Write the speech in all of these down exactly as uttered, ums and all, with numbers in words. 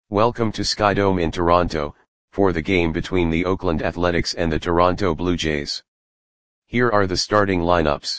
Welcome to Skydome in Toronto, for the game between the Oakland Athletics and the Toronto Blue Jays. Here are the starting lineups.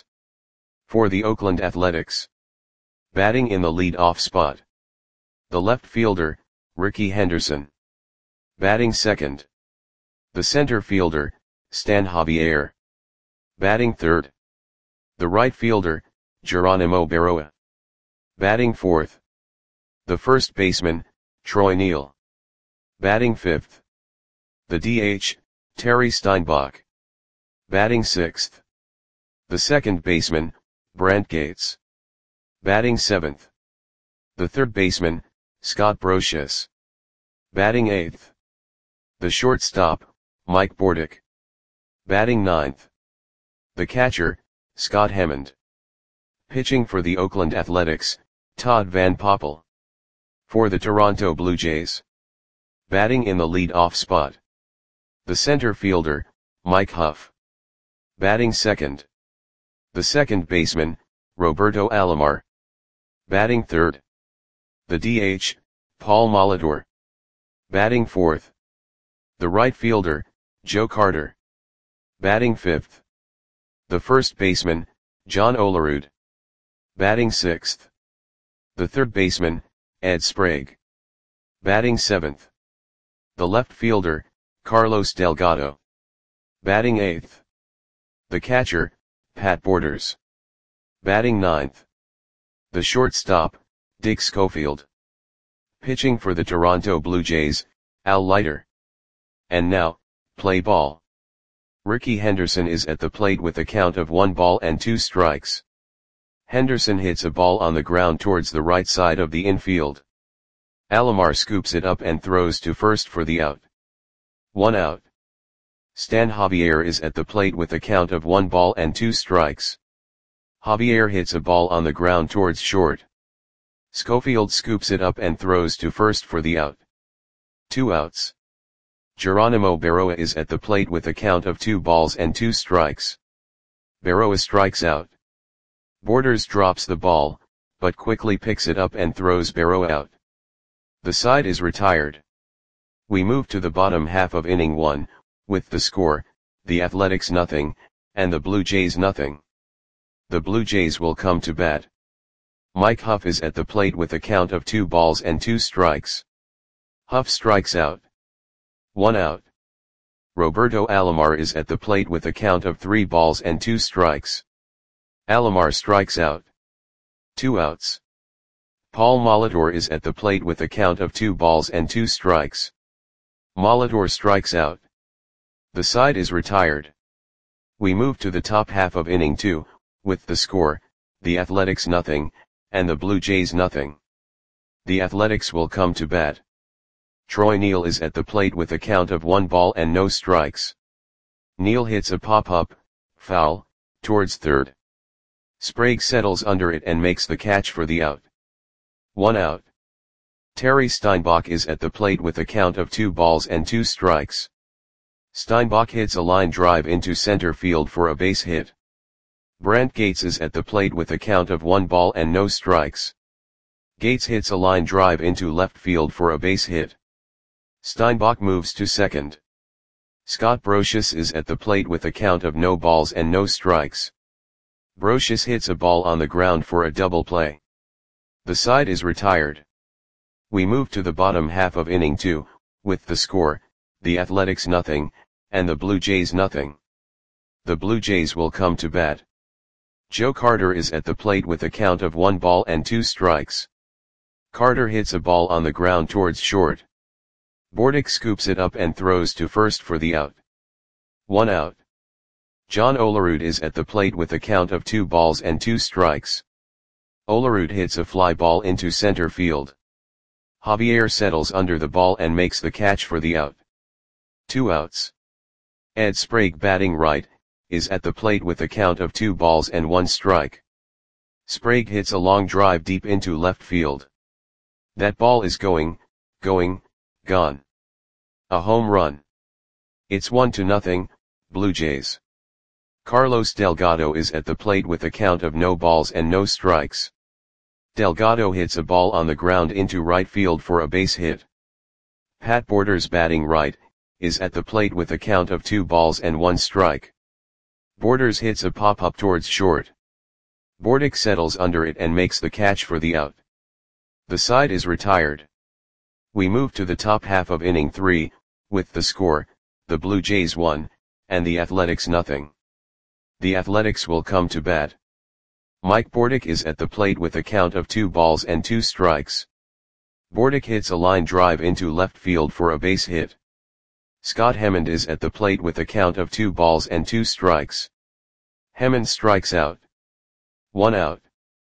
For the Oakland Athletics. Batting in the lead-off spot. The left fielder, Rickey Henderson. Batting second. The center fielder, Stan Javier. Batting third. The right fielder, Geronimo Berroa. Batting fourth. The first baseman, Troy Neal. Batting fifth. The D H, Terry Steinbach. Batting sixth. The second baseman, Brent Gates. Batting seventh. The third baseman, Scott Brosius. Batting eighth. The shortstop, Mike Bordick. Batting ninth. The catcher, Scott Hammond. Pitching for the Oakland Athletics, Todd Van Poppel. For the Toronto Blue Jays. Batting in the lead-off spot. The center fielder, Mike Huff. Batting second. The second baseman, Roberto Alomar. Batting third. The D H, Paul Molitor. Batting fourth. The right fielder, Joe Carter. Batting fifth. The first baseman, John Olerud. Batting sixth. The third baseman, Ed Sprague. Batting seventh. The left fielder, Carlos Delgado. Batting eighth. The catcher, Pat Borders. Batting ninth. The shortstop, Dick Schofield. Pitching for the Toronto Blue Jays, Al Leiter. And now, play ball. Rickey Henderson is at the plate with a count of one ball and two strikes. Henderson hits a ball on the ground towards the right side of the infield. Alomar scoops it up and throws to first for the out. One out. Stan Javier is at the plate with a count of one ball and two strikes. Javier hits a ball on the ground towards short. Schofield scoops it up and throws to first for the out. Two outs. Geronimo Berroa is at the plate with a count of two balls and two strikes. Berroa strikes out. Borders drops the ball, but quickly picks it up and throws Berroa out. The side is retired. We move to the bottom half of inning one, with the score, the Athletics nothing, and the Blue Jays nothing. The Blue Jays will come to bat. Mike Huff is at the plate with a count of two balls and two strikes. Huff strikes out. One out. Roberto Alomar is at the plate with a count of three balls and two strikes. Alomar strikes out. Two outs. Paul Molitor is at the plate with a count of two balls and two strikes. Molitor strikes out. The side is retired. We move to the top half of inning two, with the score, the Athletics nothing, and the Blue Jays nothing. The Athletics will come to bat. Troy Neal is at the plate with a count of one ball and no strikes. Neal hits a pop-up, foul, towards third. Sprague settles under it and makes the catch for the out. One out. Terry Steinbach is at the plate with a count of two balls and two strikes. Steinbach hits a line drive into center field for a base hit. Brent Gates is at the plate with a count of one ball and no strikes. Gates hits a line drive into left field for a base hit. Steinbach moves to second. Scott Brosius is at the plate with a count of no balls and no strikes. Brosius hits a ball on the ground for a double play. The side is retired. We move to the bottom half of inning two, with the score, the Athletics nothing, and the Blue Jays nothing. The Blue Jays will come to bat. Joe Carter is at the plate with a count of one ball and two strikes. Carter hits a ball on the ground towards short. Bordick scoops it up and throws to first for the out. One out. John Olerud is at the plate with a count of two balls and two strikes. Olerud hits a fly ball into center field. Javier settles under the ball and makes the catch for the out. Two outs. Ed Sprague, batting right, is at the plate with a count of two balls and one strike. Sprague hits a long drive deep into left field. That ball is going, going, gone. A home run. It's one to nothing, Blue Jays. Carlos Delgado is at the plate with a count of no balls and no strikes. Delgado hits a ball on the ground into right field for a base hit. Pat Borders batting right, is at the plate with a count of two balls and one strike. Borders hits a pop-up towards short. Bordick settles under it and makes the catch for the out. The side is retired. We move to the top half of inning three, with the score, the Blue Jays one, and the Athletics nothing. The Athletics will come to bat. Mike Bordick is at the plate with a count of two balls and two strikes. Bordick hits a line drive into left field for a base hit. Scott Hemmond is at the plate with a count of two balls and two strikes. Hemmond strikes out. One out.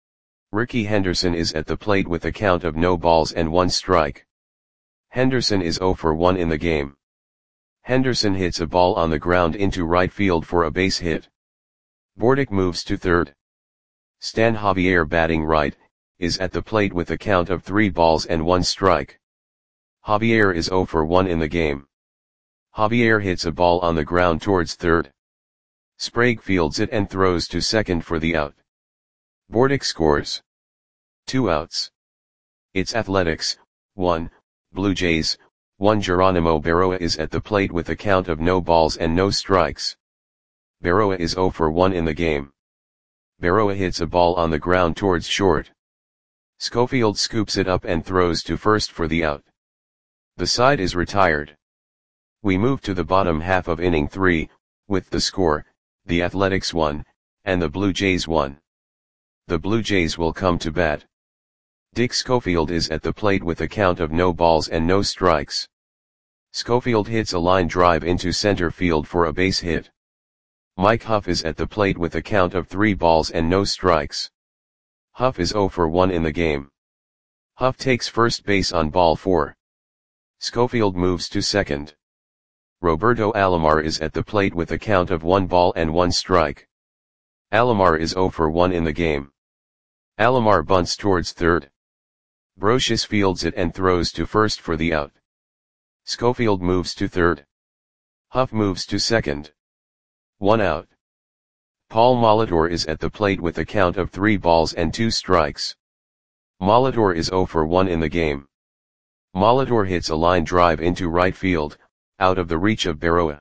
Rickey Henderson is at the plate with a count of no balls and one strike. Henderson is oh for one in the game. Henderson hits a ball on the ground into right field for a base hit. Bordick moves to third. Stan Javier batting right, is at the plate with a count of three balls and one strike. Javier is oh for one in the game. Javier hits a ball on the ground towards third. Sprague fields it and throws to second for the out. Bordick scores. Two outs. It's Athletics, one, Blue Jays, one. Geronimo Berroa is at the plate with a count of no balls and no strikes. Berroa is oh for one in the game. Berroa hits a ball on the ground towards short. Schofield scoops it up and throws to first for the out. The side is retired. We move to the bottom half of inning three, with the score, the Athletics one, and the Blue Jays one. The Blue Jays will come to bat. Dick Schofield is at the plate with a count of no balls and no strikes. Schofield hits a line drive into center field for a base hit. Mike Huff is at the plate with a count of three balls and no strikes. Huff is oh for one in the game. Huff takes first base on ball four. Schofield moves to second. Roberto Alomar is at the plate with a count of one ball and one strike. Alomar is oh for one in the game. Alomar bunts towards third. Brocious fields it and throws to first for the out. Schofield moves to third. Huff moves to second. One out. Paul Molitor is at the plate with a count of three balls and two strikes. Molitor is oh for one in the game. Molitor hits a line drive into right field, out of the reach of Berroa.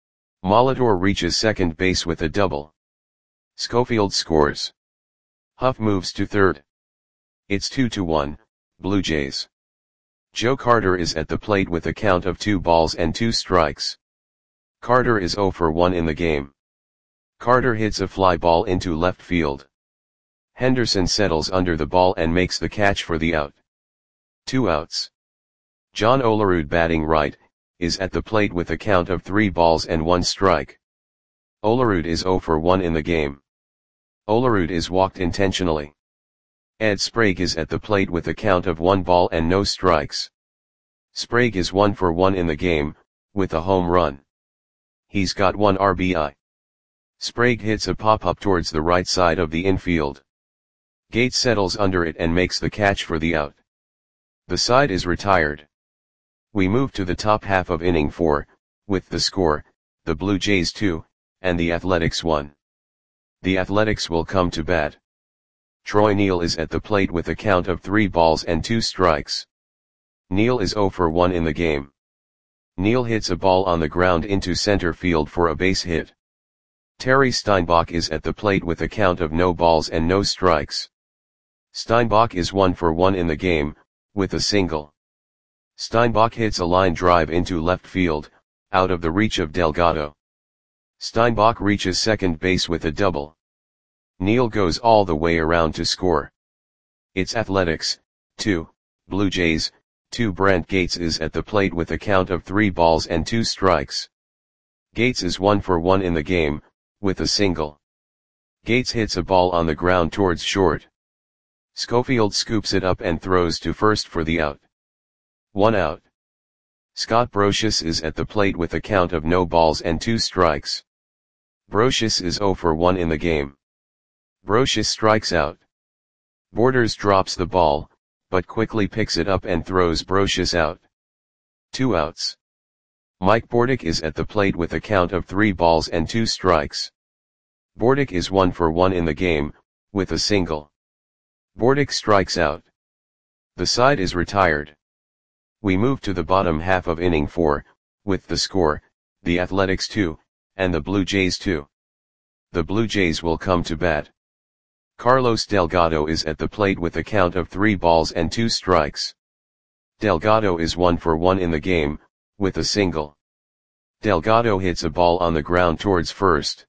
Molitor reaches second base with a double. Schofield scores. Huff moves to third. It's two to one, Blue Jays. Joe Carter is at the plate with a count of two balls and two strikes. Carter is oh for one in the game. Carter hits a fly ball into left field. Henderson settles under the ball and makes the catch for the out. Two outs. John Olerud batting right, is at the plate with a count of three balls and one strike. Olerud is oh for one in the game. Olerud is walked intentionally. Ed Sprague is at the plate with a count of one ball and no strikes. Sprague is one for one in the game, with a home run. He's got one R B I. Sprague hits a pop-up towards the right side of the infield. Gates settles under it and makes the catch for the out. The side is retired. We move to the top half of inning four, with the score, the Blue Jays two, and the Athletics one. The Athletics will come to bat. Troy Neal is at the plate with a count of three balls and two strikes. Neal is oh for one in the game. Neal hits a ball on the ground into center field for a base hit. Terry Steinbach is at the plate with a count of no balls and no strikes. Steinbach is one for one in the game, with a single. Steinbach hits a line drive into left field, out of the reach of Delgado. Steinbach reaches second base with a double. Neal goes all the way around to score. It's Athletics, two, Blue Jays, two. Brant Gates is at the plate with a count of three balls and two strikes. Gates is one for one in the game, with a single. Gates hits a ball on the ground towards short. Schofield scoops it up and throws to first for the out. One out. Scott Brocious is at the plate with a count of no balls and two strikes. Brocious is oh for one in the game. Brocious strikes out. Borders drops the ball, but quickly picks it up and throws Brocious out. Two outs. Mike Bordick is at the plate with a count of three balls and two strikes. Bordick is one for one in the game, with a single. Bordick strikes out. The side is retired. We move to the bottom half of inning four, with the score, the Athletics two, and the Blue Jays two. The Blue Jays will come to bat. Carlos Delgado is at the plate with a count of three balls and two strikes. Delgado is one for one in the game, with a single. Delgado hits a ball on the ground towards first.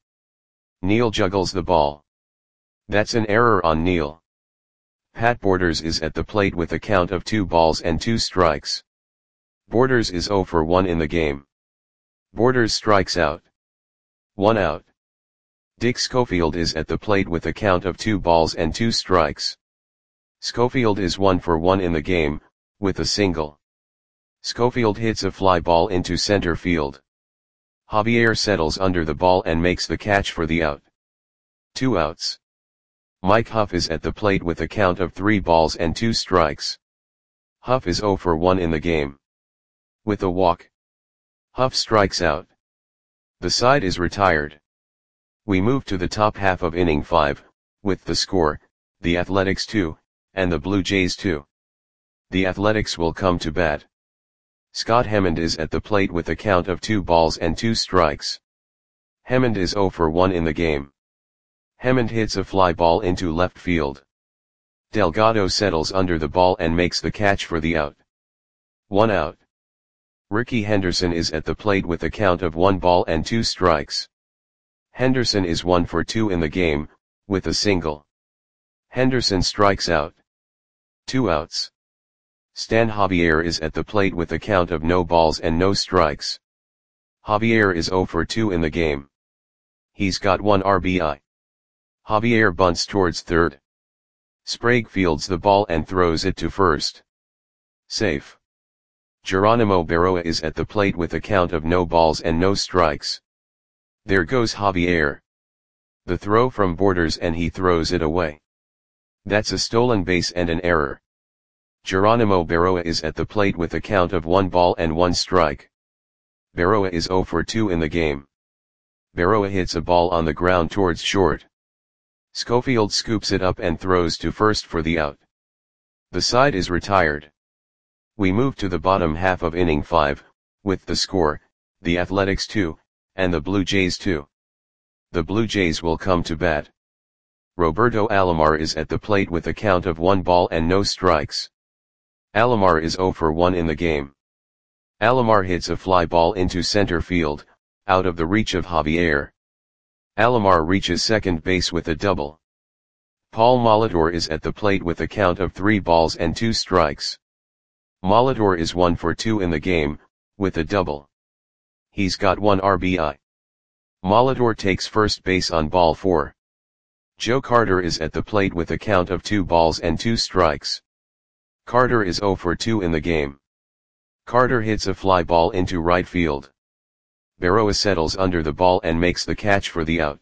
Neil juggles the ball. That's an error on Neil. Pat Borders is at the plate with a count of two balls and two strikes. Borders is zero for one in the game. Borders strikes out. One out. Dick Schofield is at the plate with a count of two balls and two strikes. Schofield is one for one in the game, with a single. Schofield hits a fly ball into center field. Javier settles under the ball and makes the catch for the out. Two outs. Mike Huff is at the plate with a count of three balls and two strikes. Huff is zero for one in the game. With a walk. Huff strikes out. The side is retired. We move to the top half of inning five, with the score, the Athletics two, and the Blue Jays two. The Athletics will come to bat. Scott Hemond is at the plate with a count of two balls and two strikes. Hemond is zero for one in the game. Hemond hits a fly ball into left field. Delgado settles under the ball and makes the catch for the out. One out. Ricky Henderson is at the plate with a count of one ball and two strikes. Henderson is one for two in the game, with a single. Henderson strikes out. Two outs. Stan Javier is at the plate with a count of no balls and no strikes. Javier is zero for two in the game. He's got one R B I. Javier bunts towards third. Sprague fields the ball and throws it to first. Safe. Geronimo Berroa is at the plate with a count of no balls and no strikes. There goes Javier. The throw from Borders and he throws it away. That's a stolen base and an error. Geronimo Berroa is at the plate with a count of one ball and one strike. Berroa is zero for two in the game. Berroa hits a ball on the ground towards short. Schofield scoops it up and throws to first for the out. The side is retired. We move to the bottom half of inning five, with the score, the Athletics two, and the Blue Jays two. The Blue Jays will come to bat. Roberto Alomar is at the plate with a count of one ball and no strikes. Alomar is zero for one in the game. Alomar hits a fly ball into center field, out of the reach of Javier. Alomar reaches second base with a double. Paul Molitor is at the plate with a count of three balls and two strikes. Molitor is one for two in the game, with a double. He's got one R B I. Molitor takes first base on ball four. Joe Carter is at the plate with a count of two balls and two strikes. Carter is zero for two in the game. Carter hits a fly ball into right field. Berroa settles under the ball and makes the catch for the out.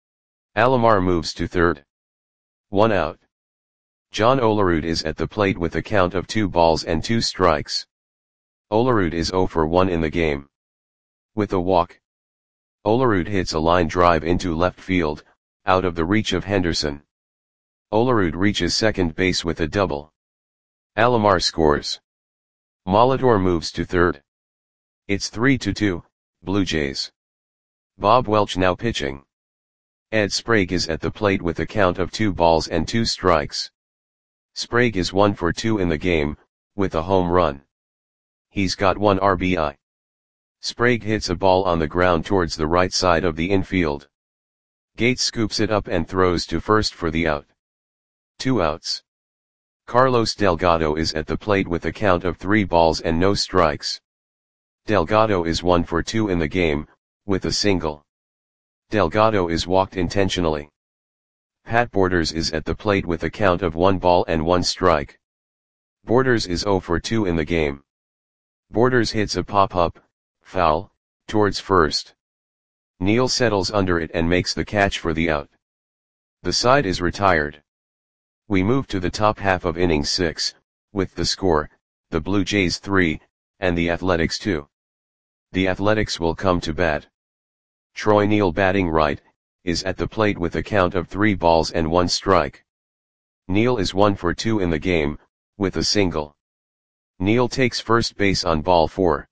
Alomar moves to third. One out. John Olerud is at the plate with a count of two balls and two strikes. Olerud is zero for one in the game. With a walk. Olerud hits a line drive into left field, out of the reach of Henderson. Olerud reaches second base with a double. Alomar scores. Molitor moves to third. It's three to two, Blue Jays. Bob Welch now pitching. Ed Sprague is at the plate with a count of two balls and two strikes. Sprague is one for two in the game, with a home run. He's got one R B I. Sprague hits a ball on the ground towards the right side of the infield. Gates scoops it up and throws to first for the out. Two outs. Carlos Delgado is at the plate with a count of three balls and no strikes. Delgado is one for two in the game, with a single. Delgado is walked intentionally. Pat Borders is at the plate with a count of one ball and one strike. Borders is zero for two in the game. Borders hits a pop-up, foul, towards first. Neil settles under it and makes the catch for the out. The side is retired. We move to the top half of inning six, with the score, the Blue Jays three, and the Athletics two. The Athletics will come to bat. Troy Neal batting right, is at the plate with a count of three balls and one strike. Neal is one for two in the game, with a single. Neil takes first base on ball four.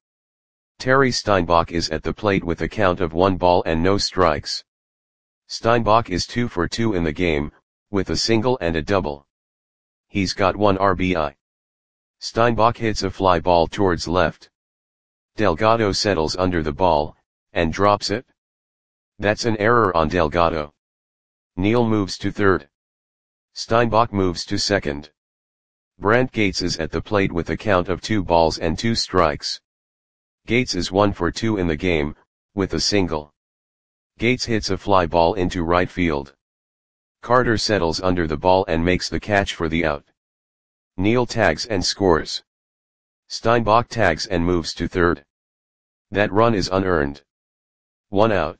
Terry Steinbach is at the plate with a count of one ball and no strikes. Steinbach is two for two in the game, with a single and a double. He's got one R B I. Steinbach hits a fly ball towards left. Delgado settles under the ball, and drops it. That's an error on Delgado. Neil moves to third. Steinbach moves to second. Brant Gates is at the plate with a count of two balls and two strikes. Gates is one for two in the game, with a single. Gates hits a fly ball into right field. Carter settles under the ball and makes the catch for the out. Neil tags and scores. Steinbach tags and moves to third. That run is unearned. One out.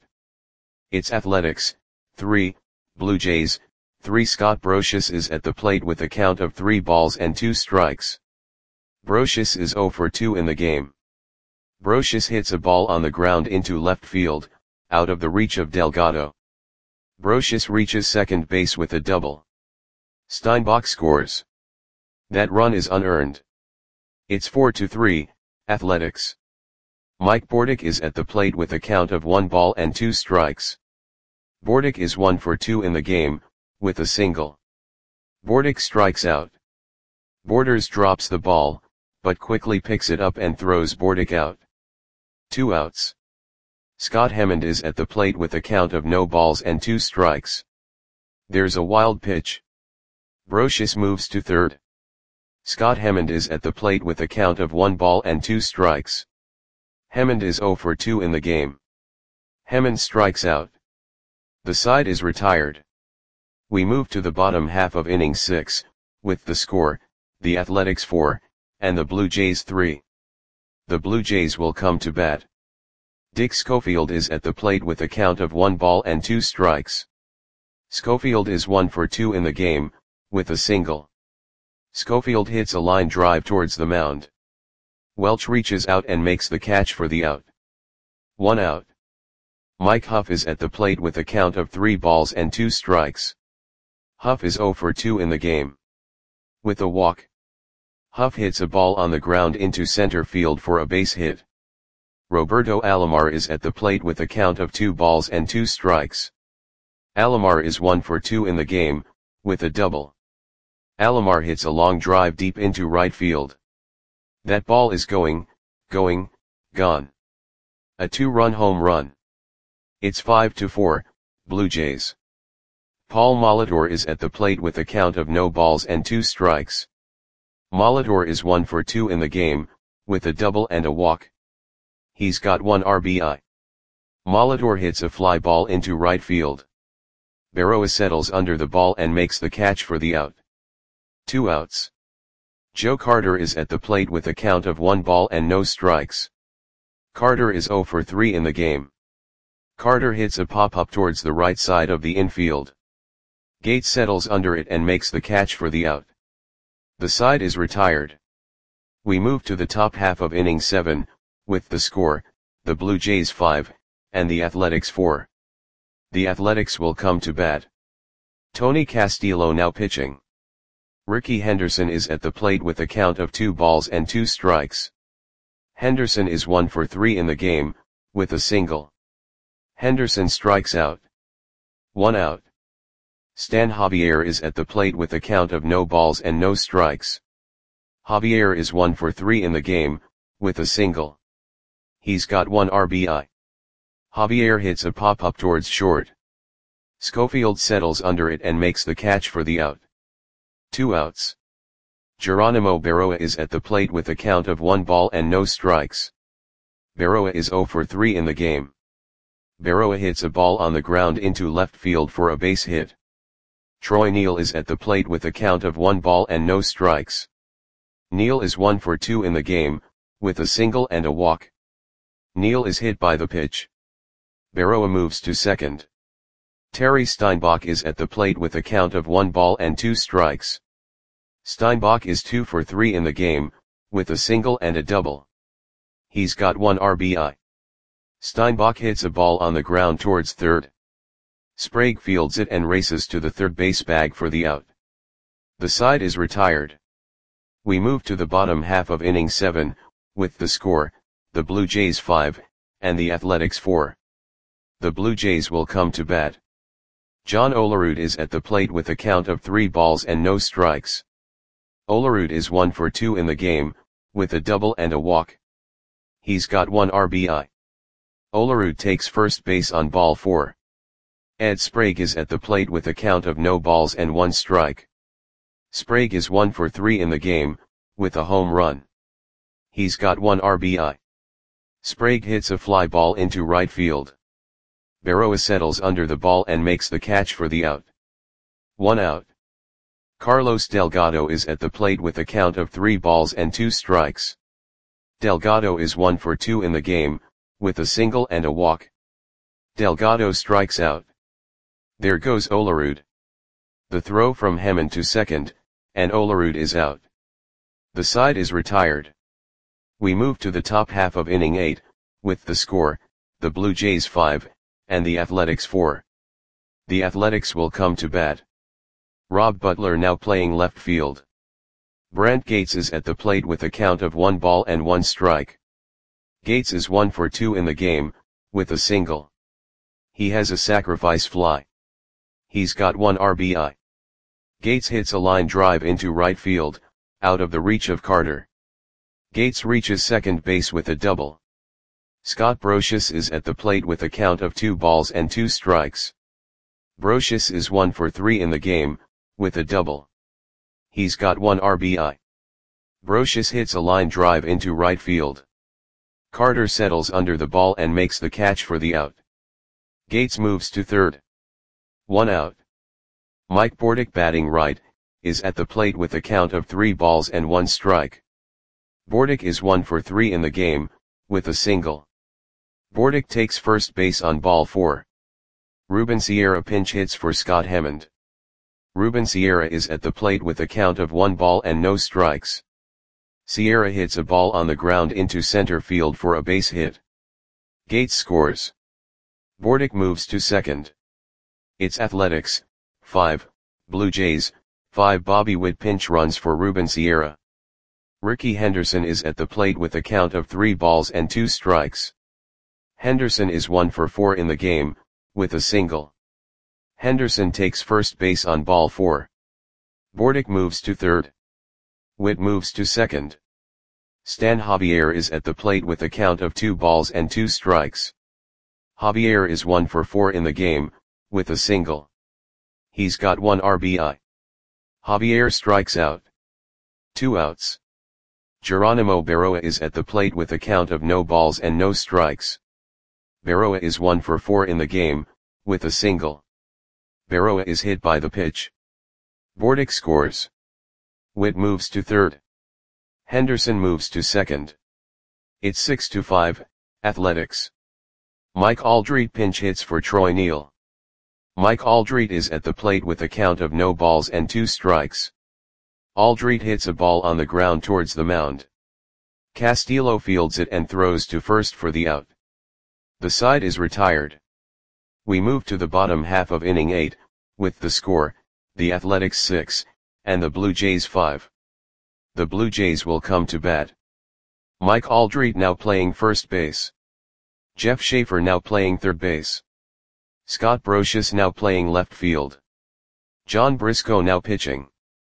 It's Athletics, three, Blue Jays, three. Scott Brosius is at the plate with a count of three balls and two strikes. Brosius is zero for two in the game. Brosius hits a ball on the ground into left field, out of the reach of Delgado. Brosius reaches second base with a double. Steinbach scores. That run is unearned. It's four to three, Athletics. Mike Bordick is at the plate with a count of one ball and two strikes. Bordick is one for two in the game, with a single. Bordick strikes out. Borders drops the ball, but quickly picks it up and throws Bordick out. Two outs. Scott Hammond is at the plate with a count of no balls and two strikes. There's a wild pitch. Brosius moves to third. Scott Hammond is at the plate with a count of one ball and two strikes. Hammond is zero for two in the game. Hammond strikes out. The side is retired. We move to the bottom half of inning six, with the score, the Athletics four, and the Blue Jays three. The Blue Jays will come to bat. Dick Schofield is at the plate with a count of one ball and two strikes. Schofield is one for two in the game, with a single. Schofield hits a line drive towards the mound. Welch reaches out and makes the catch for the out. One out. Mike Huff is at the plate with a count of three balls and two strikes. Huff is zero for two in the game. With a walk. Huff hits a ball on the ground into center field for a base hit. Roberto Alomar is at the plate with a count of two balls and two strikes. Alomar is one for two in the game, with a double. Alomar hits a long drive deep into right field. That ball is going, going, gone. A two-run home run. It's five to four, Blue Jays. Paul Molitor is at the plate with a count of no balls and two strikes. Molitor is one for two in the game, with a double and a walk. He's got one R B I. Molitor hits a fly ball into right field. Berroa settles under the ball and makes the catch for the out. Two outs. Joe Carter is at the plate with a count of one ball and no strikes. Carter is zero for three in the game. Carter hits a pop-up towards the right side of the infield. Gates settles under it and makes the catch for the out. The side is retired. We move to the top half of inning seven, with the score, the Blue Jays five, and the Athletics four. The Athletics will come to bat. Tony Castillo now pitching. Ricky Henderson is at the plate with a count of two balls and two strikes. Henderson is one for three in the game, with a single. Henderson strikes out. One out. Stan Javier is at the plate with a count of no balls and no strikes. Javier is one for three in the game, with a single. He's got one R B I. Javier hits a pop-up towards short. Schofield settles under it and makes the catch for the out. Two outs. Geronimo Berroa is at the plate with a count of one ball and no strikes. Berroa is zero for three in the game. Berroa hits a ball on the ground into left field for a base hit. Troy Neal is at the plate with a count of one ball and no strikes. Neal is one for two in the game, with a single and a walk. Neal is hit by the pitch. Berroa moves to second. Terry Steinbach is at the plate with a count of one ball and two strikes. Steinbach is two for three in the game, with a single and a double. He's got one R B I. Steinbach hits a ball on the ground towards third. Sprague fields it and races to the third base bag for the out. The side is retired. We move to the bottom half of inning seven, with the score, the Blue Jays five, and the Athletics four. The Blue Jays will come to bat. John Olerud is at the plate with a count of three balls and no strikes. Olerud is one for two in the game, with a double and a walk. He's got one R B I. Olerud takes first base on ball four. Ed Sprague is at the plate with a count of no balls and one strike. Sprague is one for three in the game, with a home run. He's got one R B I. Sprague hits a fly ball into right field. Berroa settles under the ball and makes the catch for the out. One out. Carlos Delgado is at the plate with a count of three balls and two strikes. Delgado is one for two in the game, with a single and a walk. Delgado strikes out. There goes Olerud. The throw from Hemond to second, and Olerud is out. The side is retired. We move to the top half of inning eight, with the score, the Blue Jays five, and the Athletics four. The Athletics will come to bat. Rob Butler now playing left field. Brent Gates is at the plate with a count of one ball and one strike. Gates is one for two in the game, with a single. He has a sacrifice fly. He's got one R B I. Gates hits a line drive into right field, out of the reach of Carter. Gates reaches second base with a double. Scott Brosius is at the plate with a count of two balls and two strikes. Brosius is one for three in the game, with a double. He's got one R B I. Brosius hits a line drive into right field. Carter settles under the ball and makes the catch for the out. Gates moves to third. One out. Mike Bordick, batting right, is at the plate with a count of three balls and one strike. Bordick is one for three in the game, with a single. Bordick takes first base on ball four. Ruben Sierra pinch hits for Scott Hemond. Ruben Sierra is at the plate with a count of one ball and no strikes. Sierra hits a ball on the ground into center field for a base hit. Gates scores. Bordick moves to second. It's Athletics, five, Blue Jays, five. Bobby Witt pinch runs for Ruben Sierra. Ricky Henderson is at the plate with a count of three balls and two strikes. Henderson is one for four in the game, with a single. Henderson takes first base on ball four. Bordick moves to third. Witt moves to second. Stan Javier is at the plate with a count of two balls and two strikes. Javier is one for four in the game, with a single. He's got one R B I. Javier strikes out. Two outs. Geronimo Berroa is at the plate with a count of no balls and no strikes. Berroa is one for four in the game, with a single. Berroa is hit by the pitch. Bordick scores. Witt moves to third. Henderson moves to second. It's six to five, Athletics. Mike Aldrete pinch hits for Troy Neal. Mike Aldrete is at the plate with a count of no balls and two strikes. Aldrete hits a ball on the ground towards the mound. Castillo fields it and throws to first for the out. The side is retired. We move to the bottom half of inning eight, with the score, the Athletics six, and the Blue Jays five. The Blue Jays will come to bat. Mike Aldrete now playing first base. Jeff Schaefer now playing third base. Scott Brosius now playing left field. John Briscoe now pitching.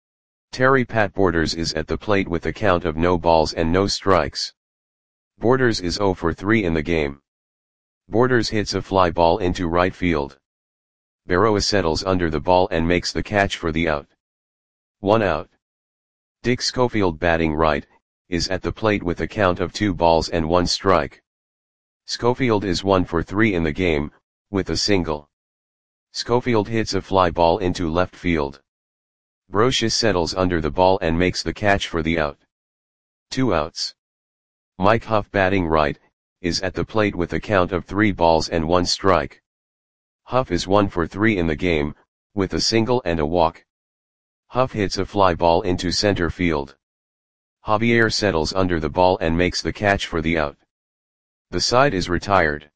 Terry Pat Borders is at the plate with a count of no balls and no strikes. Borders is zero for three in the game. Borders hits a fly ball into right field. Berroa settles under the ball and makes the catch for the out. One out. Dick Schofield, batting right, is at the plate with a count of two balls and one strike. Schofield is one for three in the game, with a single. Schofield hits a fly ball into left field. Brosius settles under the ball and makes the catch for the out. Two outs. Mike Huff, batting right, is at the plate with a count of three balls and one strike. Huff is one for three in the game, with a single and a walk. Huff hits a fly ball into center field. Javier settles under the ball and makes the catch for the out. The side is retired.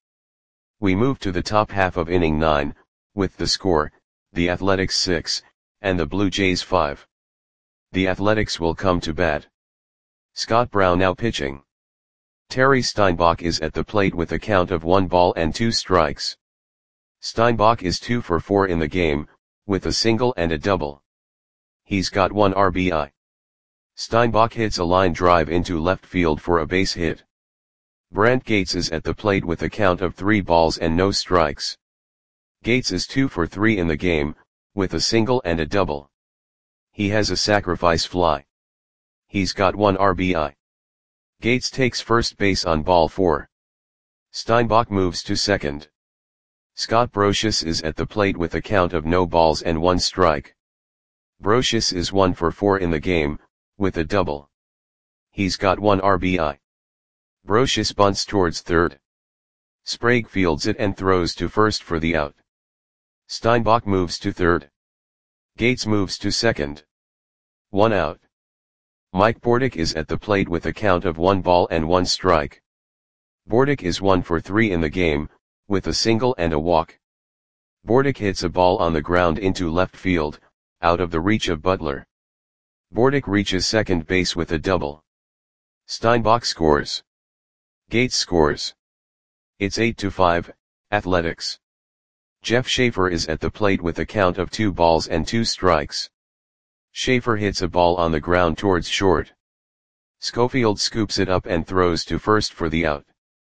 We move to the top half of inning nine, with the score, the Athletics six, and the Blue Jays five. The Athletics will come to bat. Scott Brown now pitching. Terry Steinbach is at the plate with a count of one ball and two strikes. Steinbach is two for four in the game, with a single and a double. He's got one R B I. Steinbach hits a line drive into left field for a base hit. Brant Gates is at the plate with a count of three balls and no strikes. Gates is two for three in the game, with a single and a double. He has a sacrifice fly. He's got one R B I. Gates takes first base on ball four. Steinbach moves to second. Scott Brosius is at the plate with a count of no balls and one strike. Brosius is one for four in the game, with a double. He's got one R B I. Brosius bunts towards third. Sprague fields it and throws to first for the out. Steinbach moves to third. Gates moves to second. One out. Mike Bordick is at the plate with a count of one ball and one strike. Bordick is one for three in the game, with a single and a walk. Bordick hits a ball on the ground into left field, out of the reach of Butler. Bordick reaches second base with a double. Steinbach scores. Gates scores. It's eight to five, Athletics. Jeff Schaefer is at the plate with a count of two balls and two strikes. Schaefer hits a ball on the ground towards short. Schofield scoops it up and throws to first for the out.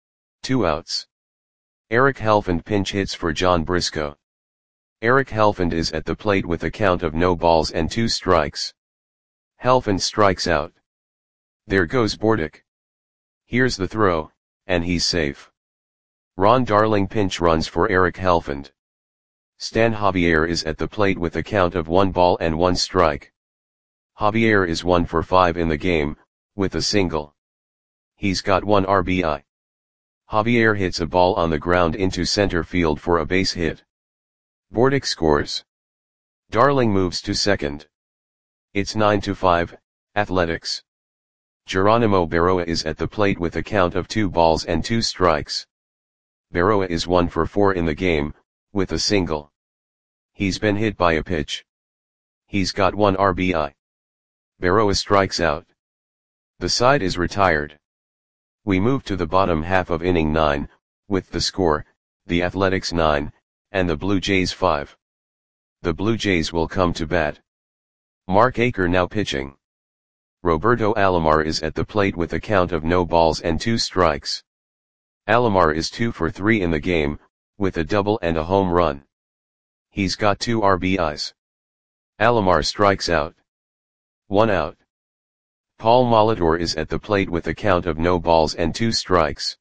Two outs. Eric Helfand pinch hits for John Briscoe. Eric Helfand is at the plate with a count of no balls and two strikes. Helfand strikes out. There goes Bordick. Here's the throw, and he's safe. Ron Darling pinch runs for Eric Helfand. Stan Javier is at the plate with a count of one ball and one strike. Javier is one for five in the game, with a single. He's got one R B I. Javier hits a ball on the ground into center field for a base hit. Bordick scores. Darling moves to second. It's nine to five, Athletics. Geronimo Berroa is at the plate with a count of two balls and two strikes. Berroa is one for four in the game, with a single. He's been hit by a pitch. He's got one R B I. Berroa strikes out. The side is retired. We move to the bottom half of inning nine, with the score, the Athletics nine, and the Blue Jays five. The Blue Jays will come to bat. Mark Aker now pitching. Roberto Alomar is at the plate with a count of no balls and two strikes. Alomar is two for three in the game, with a double and a home run. He's got two R B Is. Alomar strikes out. One out. Paul Molitor is at the plate with a count of no balls and two strikes.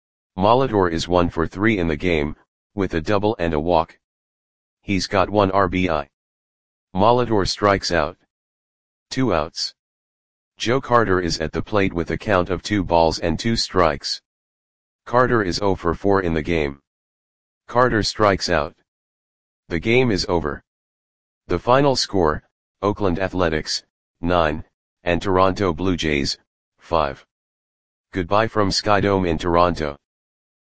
Molitor is one for three in the game, with a double and a walk. He's got one R B I. Molitor strikes out. Two outs. Joe Carter is at the plate with a count of two balls and two strikes. Carter is zero for four in the game. Carter strikes out. The game is over. The final score, Oakland Athletics, nine, and Toronto Blue Jays, five. Goodbye from Skydome in Toronto.